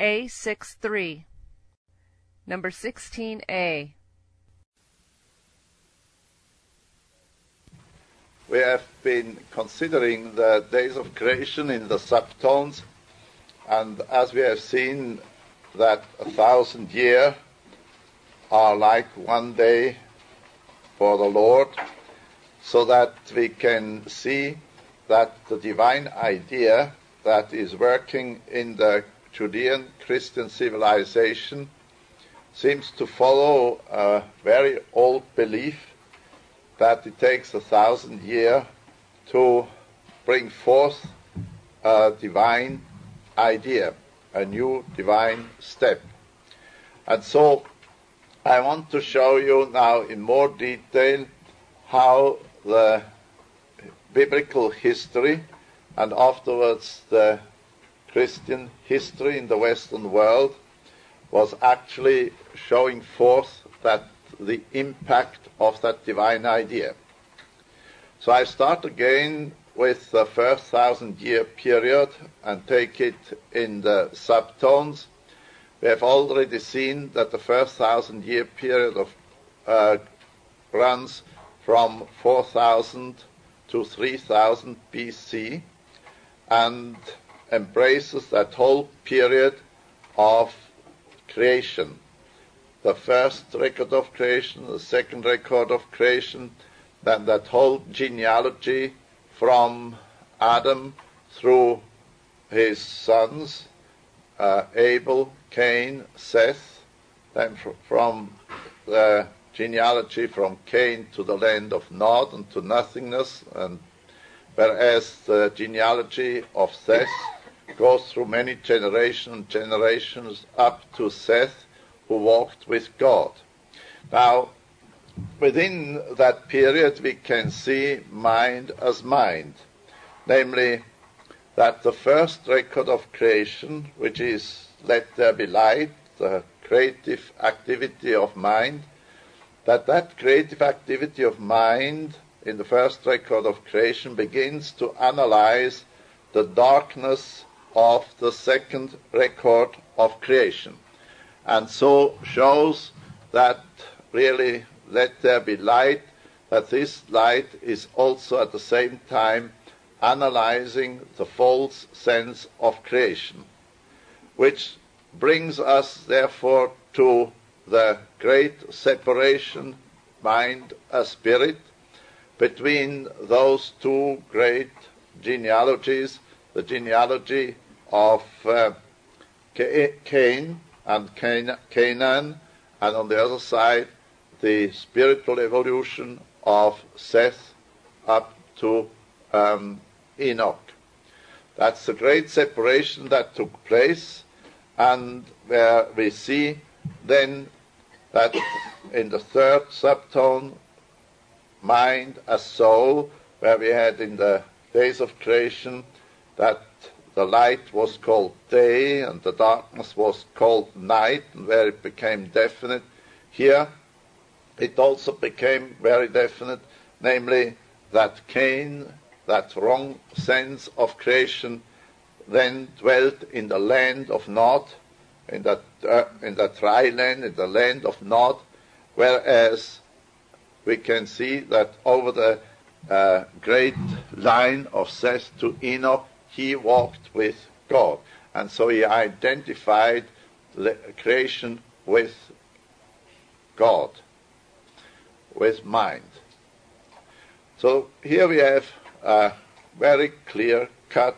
A63. Number 16A. We have been considering the days of creation in the subtones, and as we have seen that 1,000 years are like one day for the Lord, so that we can see that the divine idea that is working in the Judean Christian civilization seems to follow a very old belief that it takes 1,000 years to bring forth a divine idea, a new divine step. And so I want to show you now in more detail how the biblical history and afterwards the Christian history in the Western world was actually showing forth that the impact of that divine idea. So I start again with the first 1,000-year period and take it in the subtones. We have already seen that the first 1,000-year period runs from 4,000 to 3,000 BC and embraces that whole period of creation. The first record of creation, the second record of creation, then that whole genealogy from Adam through his sons, Abel, Cain, Seth, then from the genealogy from Cain to the land of Nod and to nothingness, and whereas the genealogy of Seth goes through many generations up to Seth, who walked with God. Now, within that period we can see mind as mind, namely that the first record of creation, which is let there be light, the creative activity of mind, that creative activity of mind in the first record of creation begins to analyze the darkness of the second record of creation, and so shows that really let there be light, that this light is also at the same time analyzing the false sense of creation, which brings us therefore to the great separation, mind as spirit, between those two great genealogies, the genealogy of Cain and Canaan, and on the other side the spiritual evolution of Seth up to Enoch. That's the great separation that took place, and where we see then that in the third subtone, mind as soul, where we had in the days of creation that the light was called day and the darkness was called night, and where it became definite. Here it also became very definite, namely that Cain, that wrong sense of creation, then dwelt in the land of Nod, in that dry land, in the land of Nod, whereas we can see that over the great line of Seth to Enoch, he walked with God. And so he identified the creation with God, with mind. So here we have a very clear-cut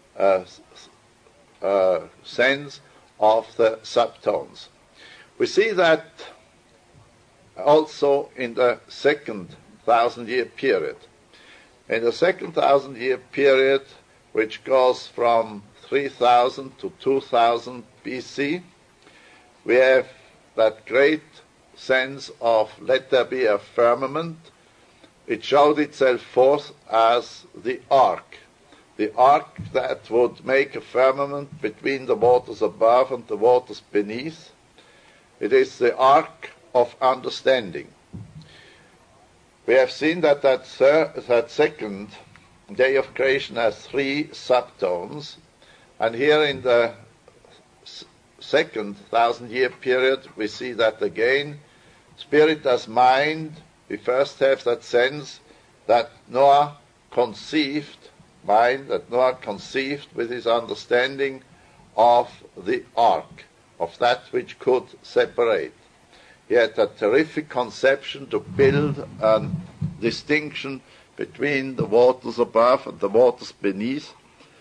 sense of the subtones. We see that also in the second 1,000-year period. In the second 1,000-year period, which goes from 3,000 to 2,000 BC, we have that great sense of let there be a firmament. It showed itself forth as the ark that would make a firmament between the waters above and the waters beneath. It is the ark of understanding. We have seen that that second day of creation has three subtones, and here in the second 1,000-year period, we see that again. Spirit as mind, we first have that sense that Noah conceived, that Noah conceived with his understanding of the ark, of that which could separate. He had a terrific conception to build a distinction between the waters above and the waters beneath.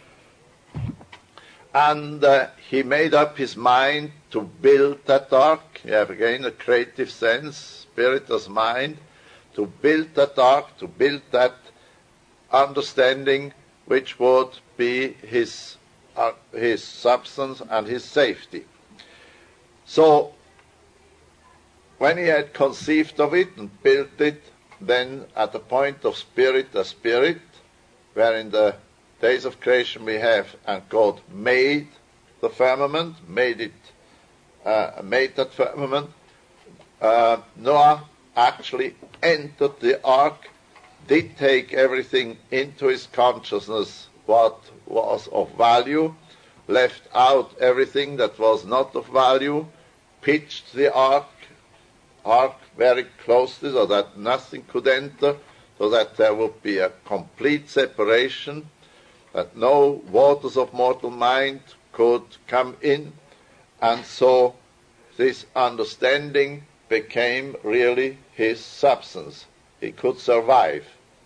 And he made up his mind to build that ark. You have again a creative sense, spirit as mind, to build that ark, to build that understanding which would be his substance and his safety. So, when he had conceived of it and built it, then at the point of spirit, a spirit, where in the days of creation we have, and God made the firmament, made that firmament. Noah actually entered the ark, did take everything into his consciousness what was of value, left out everything that was not of value, pitched the ark very closely so that nothing could enter, so that there would be a complete separation, that no waters of mortal mind could come in, and so this understanding became really his substance. He could survive.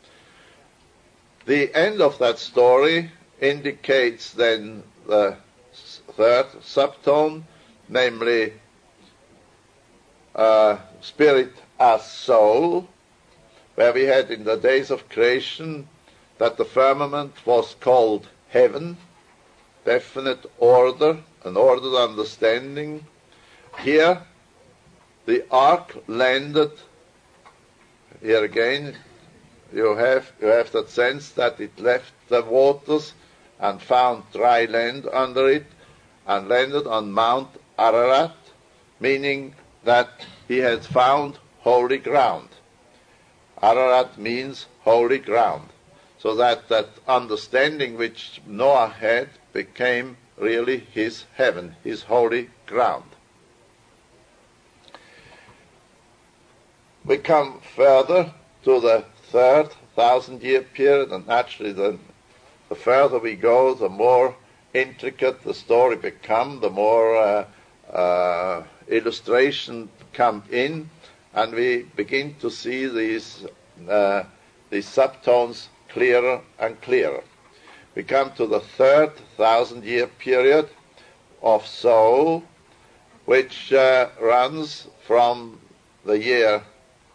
The end of that story indicates then the third subtone, namely spirit as soul, where we had in the days of creation that the firmament was called heaven, definite order, an ordered understanding. Here the ark landed. Here again you have that sense that it left the waters and found dry land under it and landed on Mount Ararat, meaning that he had found holy ground. Ararat means holy ground. So that understanding which Noah had became really his heaven, his holy ground. We come further to the third 1,000-year period, and naturally the further we go, the more intricate the story becomes, the more illustration come in, and we begin to see these subtones clearer and clearer. We come to the third 1,000-year period of soul, which runs from the year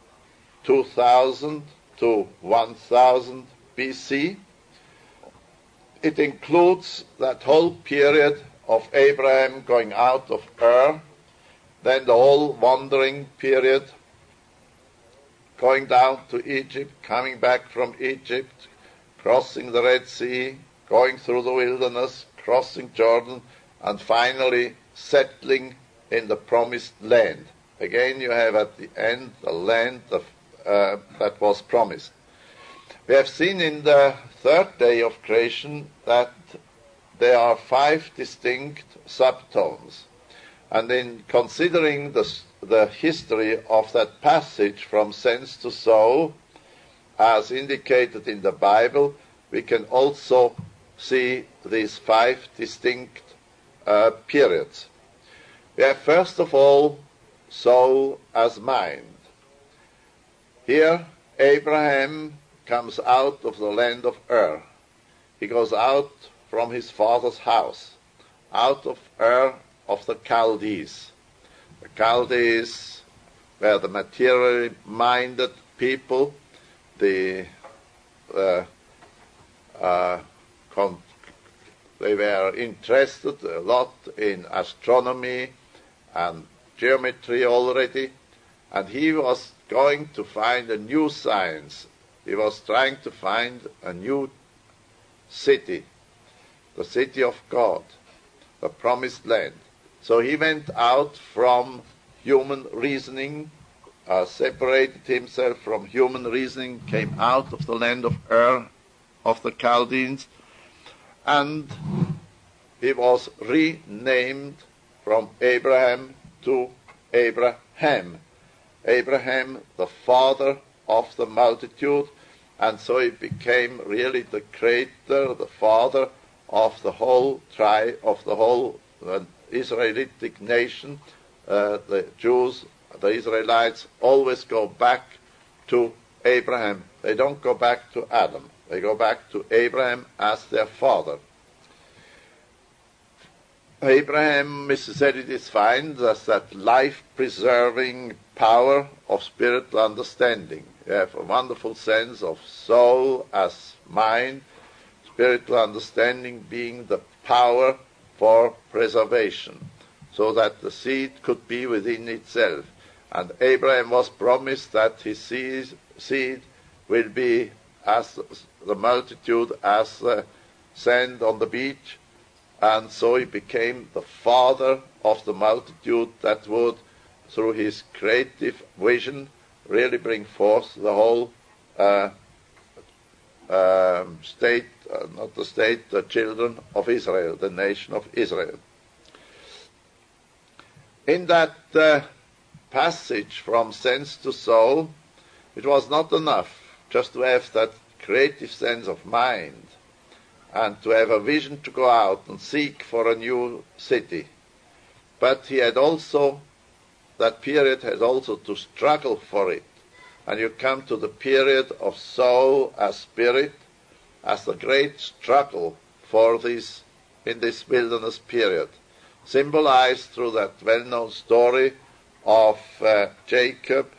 2000 to 1000 BC. It includes that whole period of Abraham going out of Ur, then the whole wandering period, going down to Egypt, coming back from Egypt, crossing the Red Sea, going through the wilderness, crossing Jordan, and finally settling in the promised land. Again, you have at the end the land that was promised. We have seen in the third day of creation that there are 5 distinct subtones. And in considering the history of that passage from sense to soul, as indicated in the Bible, we can also see these 5 distinct periods. We have first of all soul as mind. Here Abraham comes out of the land of Ur. He goes out from his father's house, out of Ur of the Chaldees. The Chaldees were the materially minded people. They were interested a lot in astronomy and geometry already, and he was going to find a new science. He was trying to find a new city, the city of God, the promised land. So he went out from human reasoning, separated himself from human reasoning, came out of the land of Ur, of the Chaldeans, and he was renamed from Abraham to Abraham. Abraham, the father of the multitude, and so he became really the creator, the father of the whole tribe, of the whole Israelitic nation. The Jews, the Israelites, always go back to Abraham. They don't go back to Adam. They go back to Abraham as their father. Abraham, Mrs. Edith finds as that life-preserving power of spiritual understanding. You have a wonderful sense of soul as mind, spiritual understanding being the power for preservation, so that the seed could be within itself. And Abraham was promised that his seed will be as the multitude, as the sand on the beach, and so he became the father of the multitude that would, through his creative vision, really bring forth the whole the children of Israel, the nation of Israel. In that passage from sense to soul, it was not enough just to have that creative sense of mind and to have a vision to go out and seek for a new city. But he had also, that period had also to struggle for it. And you come to the period of soul as spirit, as the great struggle for this, in this wilderness period, symbolized through that well-known story of Jacob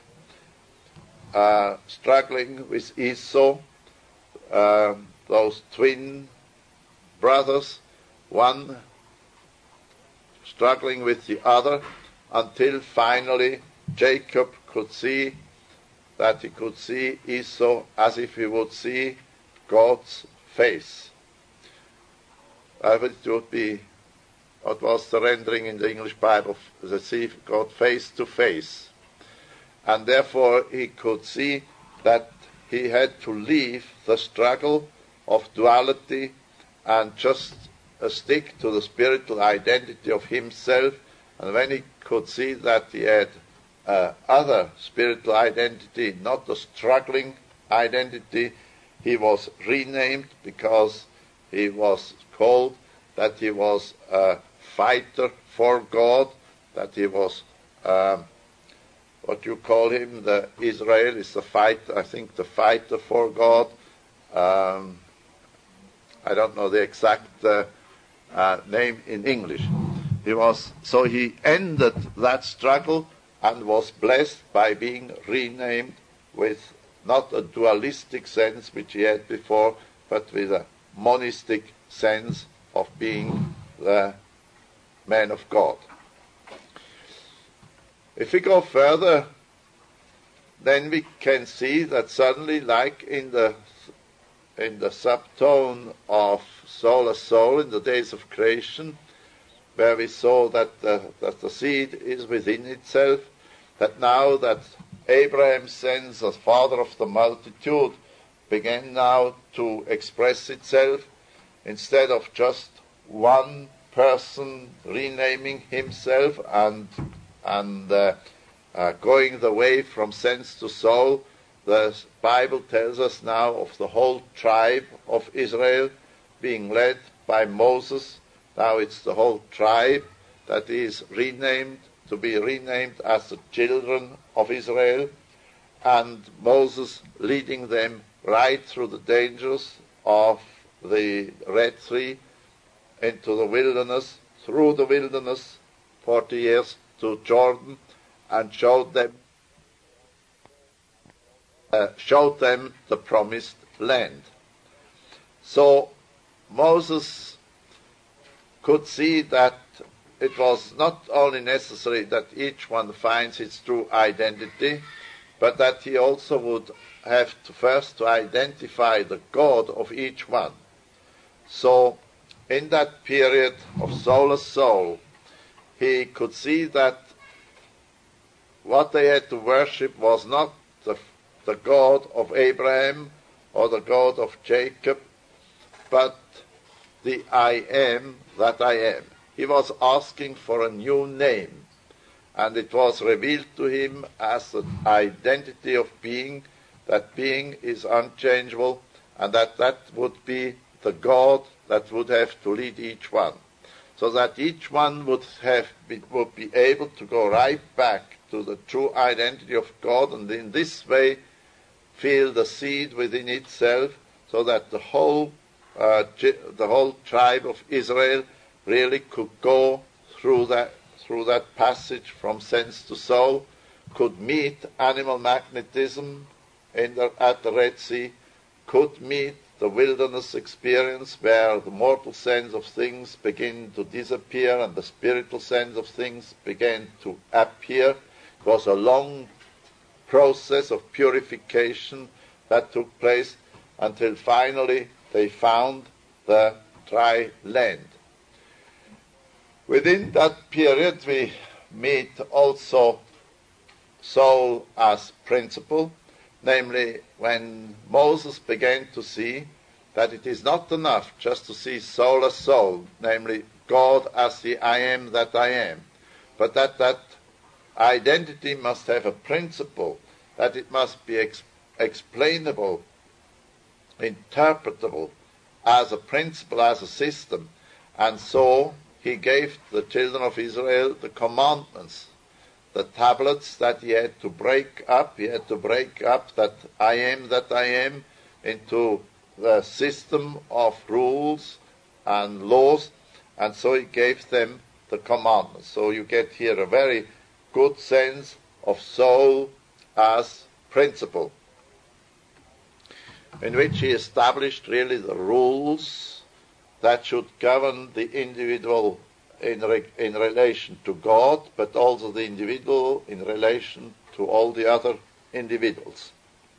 struggling with Esau, those twin brothers, one struggling with the other, until finally Jacob could see that he could see Esau as if he would see God's face. It would be, what was the rendering in the English Bible, the see God face to face. And therefore he could see that he had to leave the struggle of duality and just stick to the spiritual identity of himself. And when he could see that he had other spiritual identity, not the struggling identity, he was renamed, because he was called that he was a fighter for God, that he was what you call him, the Israel is the fighter, I think the fighter for God. I don't know the exact name in English. So he ended that struggle and was blessed by being renamed with not a dualistic sense which he had before, but with a monistic sense of being the man of God. If we go further, then we can see that suddenly, like in the subtone of Soul as Soul in the days of creation, where we saw that the seed is within itself, that now that Abraham's sense as father of the multitude began now to express itself, instead of just one person renaming himself and going the way from sense to soul, the Bible tells us now of the whole tribe of Israel being led by Moses. Now it's the whole tribe that is renamed, to be renamed as the children of Israel, and Moses leading them right through the dangers of the Red Sea into the wilderness, through the wilderness, 40 years to Jordan, and showed them the promised land. So Moses could see that it was not only necessary that each one finds its true identity, but that he also would have to first to identify the God of each one. So in that period of Soul as Soul, he could see that what they had to worship was not the God of Abraham or the God of Jacob, but the I am that I am. he was asking for a new name. And it was revealed to him as an identity of being, that being is unchangeable, and that would be the God that would have to lead each one. So that each one would be able to go right back to the true identity of God, and in this way feel the seed within itself, so that the whole tribe of Israel really could go through that passage from sense to soul, could meet animal magnetism at the Red Sea, could meet the wilderness experience where the mortal sense of things begin to disappear and the spiritual sense of things began to appear. It was a long process of purification that took place until finally they found the dry land. Within that period we meet also soul as principle, namely when Moses began to see that it is not enough just to see soul as soul, namely God as the I am that I am, but that identity must have a principle, that it must be explainable, interpretable as a principle, as a system. And so he gave the children of Israel the commandments, the tablets that he had to break up. He had to break up that I am into the system of rules and laws, and so he gave them the commandments. So you get here a very good sense of soul as principle, in which he established really the rules that should govern the individual in relation to God, but also the individual in relation to all the other individuals.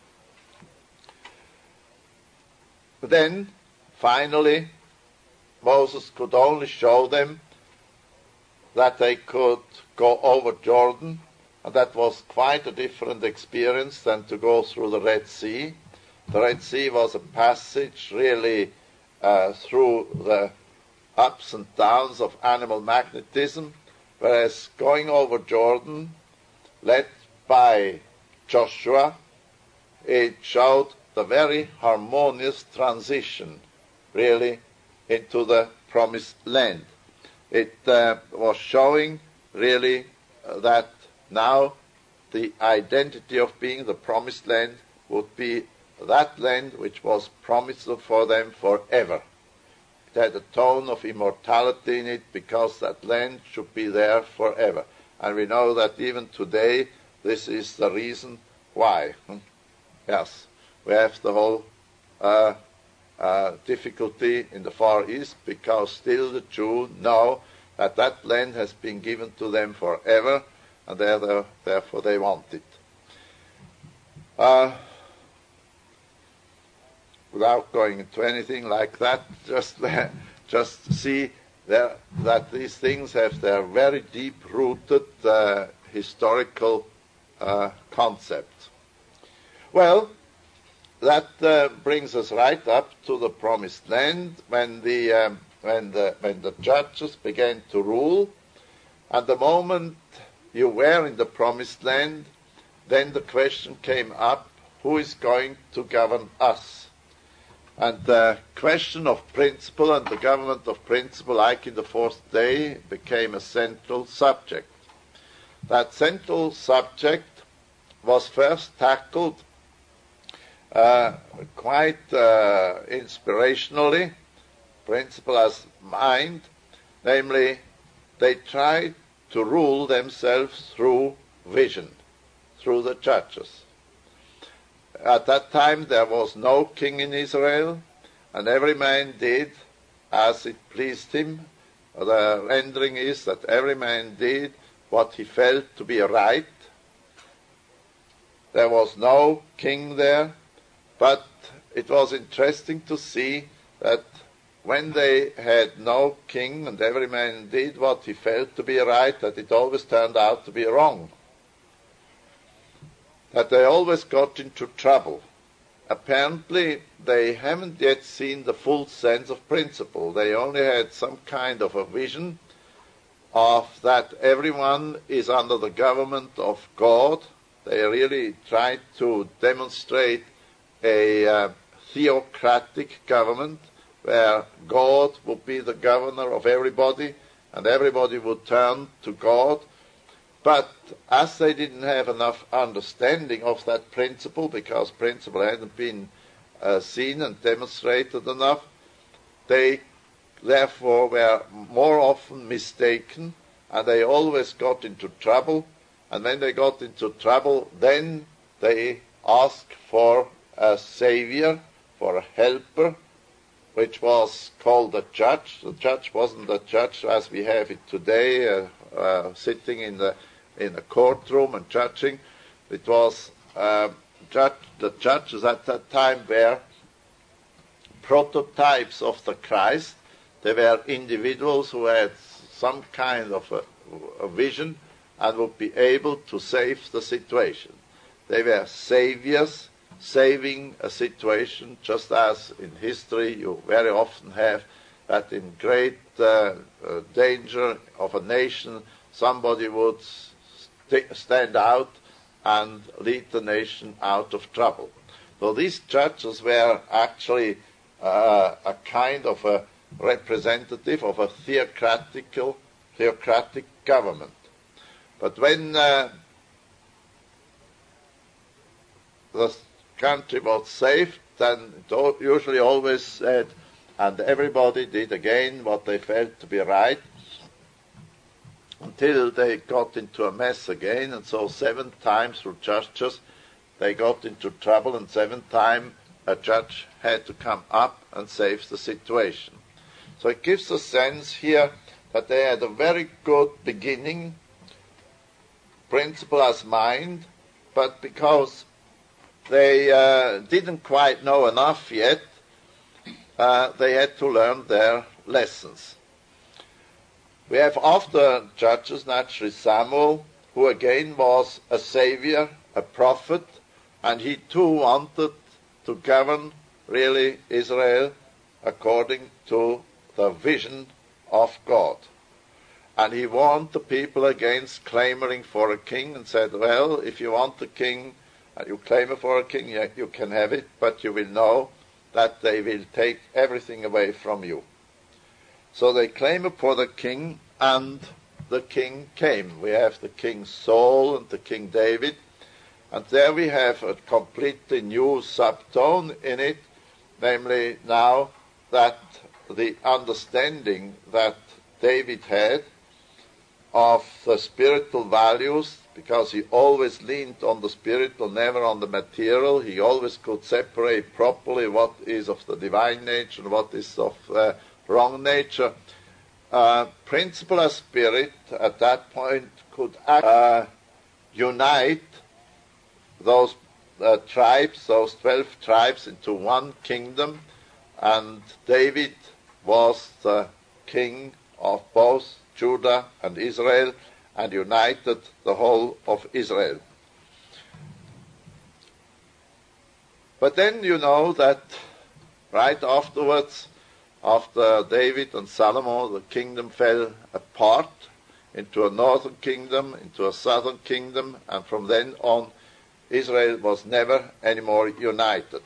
But then, finally, Moses could only show them that they could go over Jordan, and that was quite a different experience than to go through the Red Sea. The Red Sea was a passage really through the ups and downs of animal magnetism, whereas going over Jordan, led by Joshua, it showed the very harmonious transition, really, into the promised land. It was showing, really, that now the identity of being the promised land would be that land which was promised for them forever. It had a tone of immortality in it because that land should be there forever. And we know that even today this is the reason why. Yes, we have the whole difficulty in the Far East because still the Jews know that that land has been given to them forever, and therefore they want it. Without going into anything like that, just see that these things have their very deep-rooted historical concepts. Well, that brings us right up to the promised land when the judges began to rule. And the moment you were in the promised land, then the question came up, who is going to govern us? And the question of principle and the government of principle, like in the fourth day, became a central subject. That central subject was first tackled quite inspirationally, principle as mind, namely, they tried to rule themselves through vision, through the judges. At that time there was no king in Israel, and every man did as it pleased him. The rendering is that every man did what he felt to be right. There was no king there, but it was interesting to see that when they had no king and every man did what he felt to be right, that it always turned out to be wrong. That they always got into trouble. Apparently, they haven't yet seen the full sense of principle. They only had some kind of a vision, of that everyone is under the government of God. They really tried to demonstrate a theocratic government where God would be the governor of everybody and everybody would turn to God. But as they didn't have enough understanding of that principle, because principle hadn't been seen and demonstrated enough, they therefore were more often mistaken, and they always got into trouble. And when they got into trouble, then they asked for a savior, for a helper, which was called a judge. The judge wasn't a judge as we have it today, sitting in the courtroom and judging. It was the judges at that time were prototypes of the Christ. They were individuals who had some kind of a vision and would be able to save the situation. They were saviors, saving a situation, just as in history you very often have that in great danger of a nation, somebody would stand out and lead the nation out of trouble. So these judges were actually a kind of a representative of a theocratic government. But when the country was saved, then it usually always said, and everybody did again what they felt to be right, until they got into a mess again. And so 7 times through judges they got into trouble, and 7 times a judge had to come up and save the situation. So it gives a sense here that they had a very good beginning, principle as mind, but because they didn't quite know enough yet, they had to learn their lessons. We have after judges, naturally Samuel, who again was a savior, a prophet, and he too wanted to govern really Israel according to the vision of God. And he warned the people against clamoring for a king and said, well, if you want a king and you claim for a king, you can have it, but you will know that they will take everything away from you. So they claimed for the king, and the king came. We have the King Saul and the King David, and there we have a completely new subtone in it, namely now that the understanding that David had of the spiritual values, because he always leaned on the spiritual, never on the material. He always could separate properly what is of the divine nature and what is of wrong nature. Principle as spirit at that point could unite those tribes, those 12 tribes, into one kingdom, and David was the king of both Judah and Israel, and united the whole of Israel. But then you know that right afterwards, after David and Solomon, the kingdom fell apart into a northern kingdom, into a southern kingdom, and from then on Israel was never anymore united.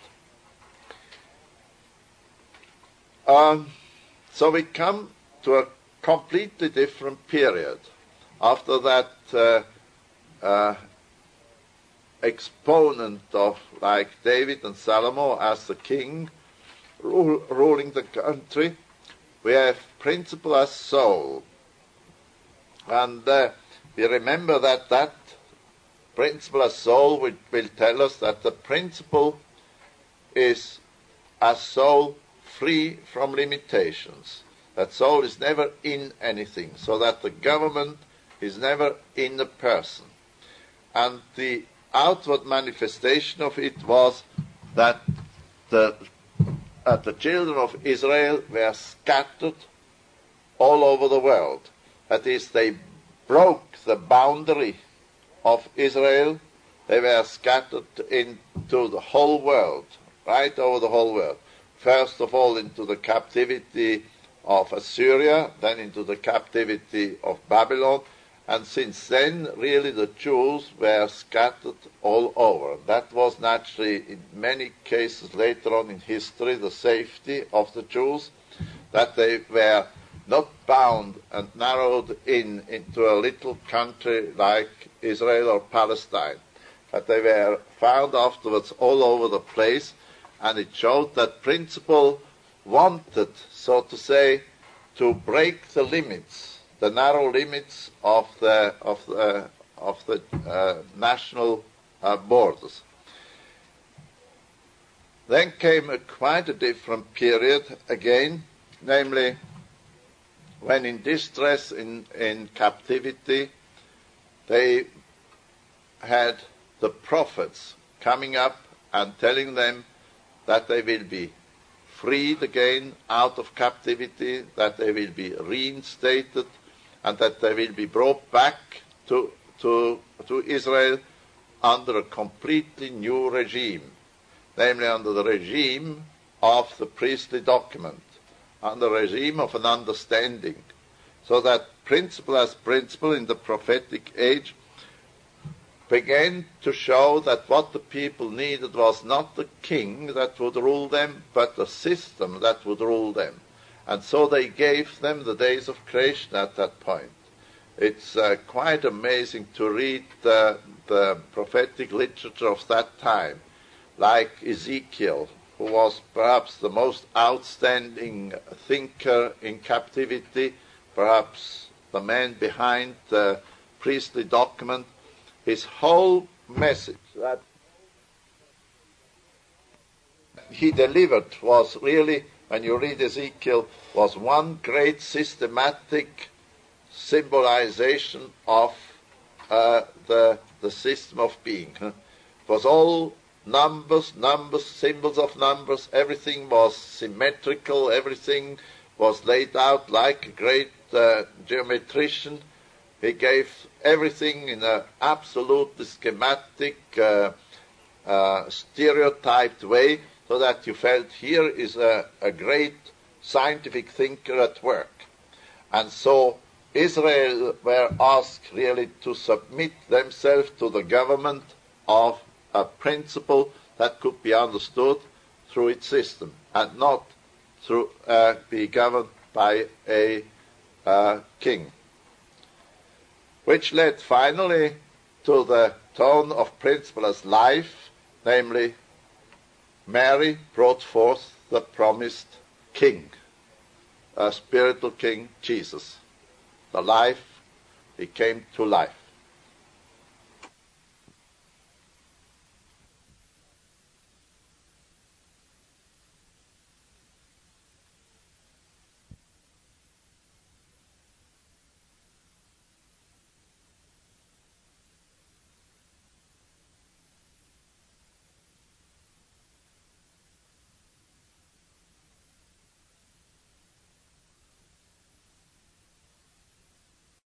So we come to a completely different period. After that exponent of like David and Solomon as the king ruling the country, we have principle as soul. And we remember that principle as soul will tell us that the principle is as soul free from limitations. That soul is never in anything, so that the government is never in the person. And the outward manifestation of it was that the children of Israel were scattered all over the world. That is, they broke the boundary of Israel. They were scattered into the whole world, right over the whole world. First of all into the captivity of Assyria, then into the captivity of Babylon, and since then, really the Jews were scattered all over. That was naturally, in many cases later on in history, the safety of the Jews, that they were not bound and narrowed into a little country like Israel or Palestine, but they were found afterwards all over the place, and it showed that principle wanted, so to say, to break the limits, the narrow limits of the national borders. Then came quite a different period again, namely when in distress, in captivity, they had the prophets coming up and telling them that they will be freed again out of captivity, that they will be reinstated, and that they will be brought back to Israel under a completely new regime, namely under the regime of the priestly document, under the regime of an understanding, so that principle as principle in the prophetic age began to show that what the people needed was not the king that would rule them, but the system that would rule them. And so they gave them the days of creation at that point. It's quite amazing to read the prophetic literature of that time, like Ezekiel, who was perhaps the most outstanding thinker in captivity, perhaps the man behind the priestly document. His whole message that he delivered was really, when you read Ezekiel, was one great systematic symbolization of the system of being. It was all numbers, symbols of numbers. Everything was symmetrical. Everything was laid out like a great geometrician. He gave everything in an absolutely schematic, stereotyped way, so that you felt here is a great scientific thinker at work. And so Israel were asked really to submit themselves to the government of a principle that could be understood through its system, and not through be governed by a king. Which led finally to the tone of principle as life, namely Mary brought forth the promised king, a spiritual king, Jesus. The life, he came to life.